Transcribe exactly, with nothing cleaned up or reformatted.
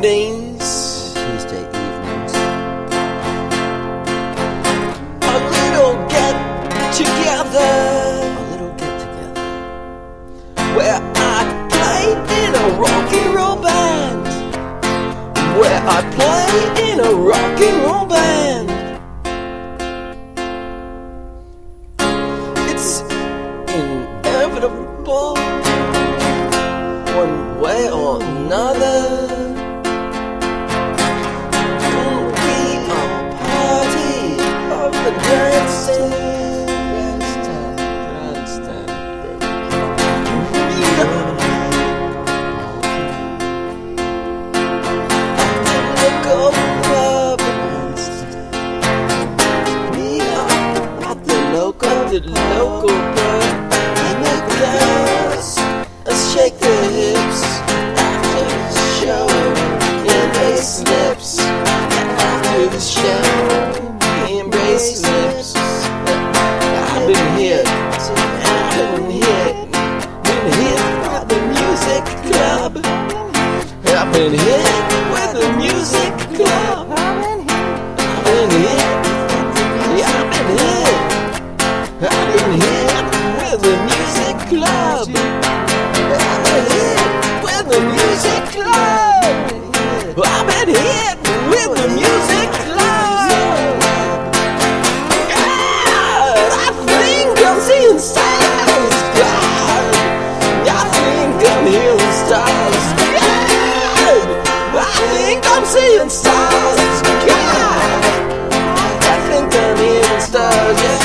evenings, Tuesday evenings, a little get together, a little get together, where I play in a rock and roll band, where I play in a rock and roll band. It's inevitable, one way or another. We are party of the grandstand, grandstand, grandstand. We are at the local club. We are at the local, at the local club. And the girls uh, shake their hips after the show, and they slips after the show, we embrace lips. I've been hit, I've been hit, been hit by the music club. I've been hit with the music club. I've been hit, yeah, I've been hit. I've been hit with the music club. I've been hit with the music club. I've been hit with the music club. God, I think I'm seeing stars. God, I think I'm hearing stars. God, I think I'm seeing stars. God, I think I'm hearing stars. Yeah.